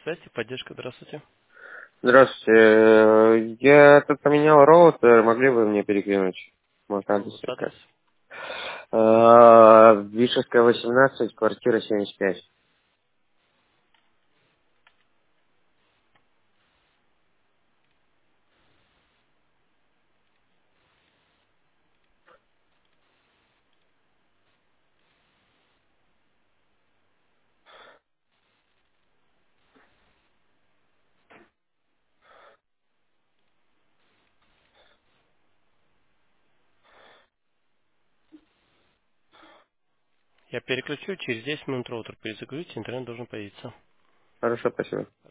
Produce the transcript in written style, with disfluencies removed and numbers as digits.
связь и поддержка. Здравствуйте. Здравствуйте. Я тут поменял роутер. Могли бы мне перекинуть? Может, адрес Вот адрес. искать. Вишевская, 18, квартира 75. Я переключу, через 10 минут роутер перезагрузите, интернет должен появиться. Хорошо, спасибо.